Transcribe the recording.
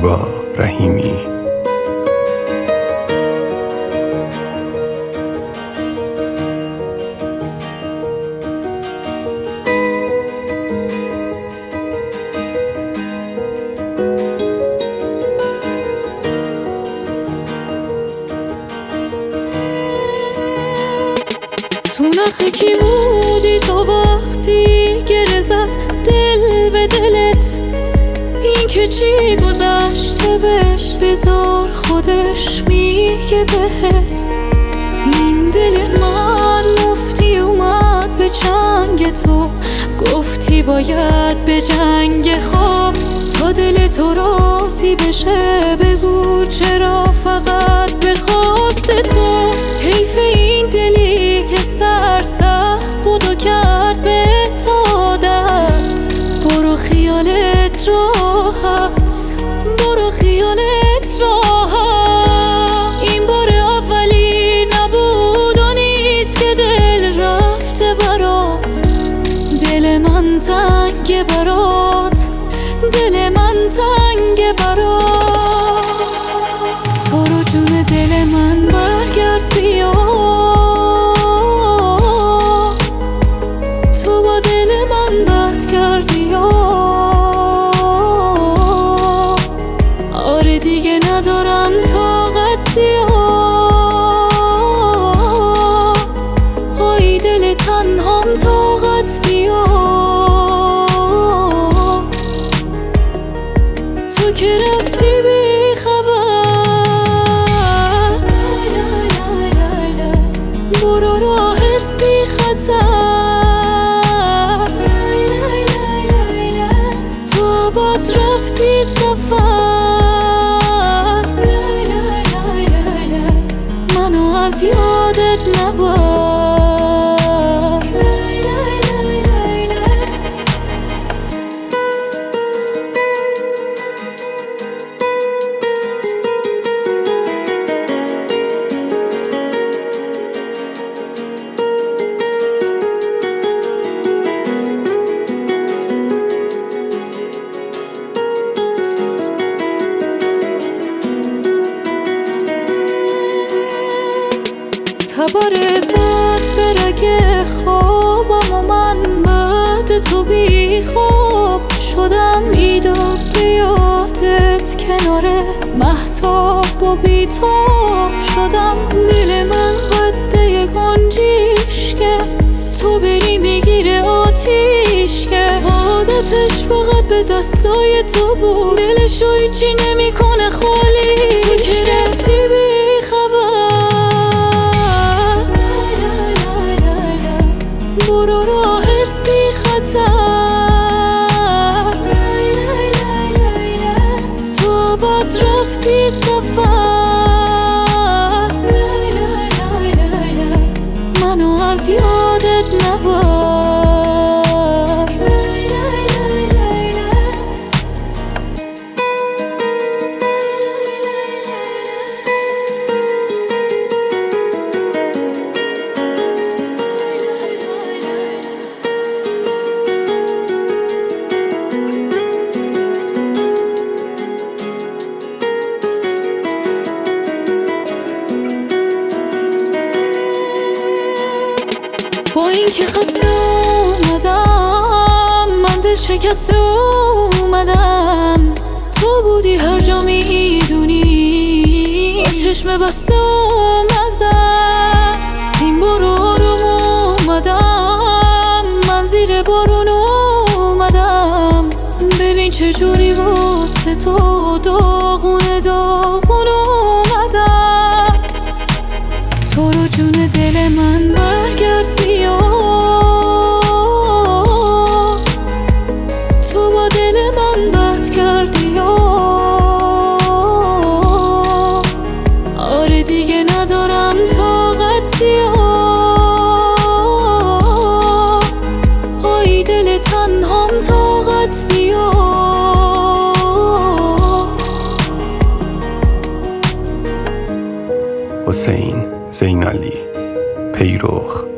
زیبا رحیمی. تو نخه کی بودی تو وقتی گره زد دل به دلت؟ این که چی گذشته بهش بذار خودش میگه بهت. این دل من مفتی اومد به چنگ تو، گفتی باید به جنگ خواب تا دل تو راضی بشه. بگو چرا فقط به خواست تو؟ حیف این دلی که سرسخت بود و کرد به عادت. برو خیالت راحت، برو خیالت راحت. این بار اولی نبود و نیست که دل رفته برات. دل من تنگ برات، دل من تنگ برات. تو رو جون دل من برگرد بیا، تو با دل من بد کردی. آره دیگه ندارم طاقت آی دل تنهام طاقت بیا. تو که رفتی بی خبر، برو راحت بی خطر. تو آباد رفتی سفر، منو از یادت نبر. تبرت به رگ خوابم و من بعد تو بی خواب شدم. ایداد به یادت کنار مهتاب و بیتاب شدم. دل من قده گنجیش که تو بری میگیره آتیش که عادتش فقط به دستای تو بود. دلشو هیچی نمی کنه خالی. تو که رفتی بی خبر، برو راحت بی خطر. تو آباد رفتی سفر، منو از یادت نبر. با این که خسته اومدم، من دل شکسته اومدم. تو بودی هر جا میدونی، با چشم بسته اومدم. این بار آروم اومدم، من زیر بارون اومدم. ببین چجوری واسه تو داغون داغون اومدم. تو رو جون دل من برگرد بیا، تو با دل من بد کردی. آره دیگه ندارم طاقت آی دل تنهام طاقت بیا. حسین زینالی پیروخ.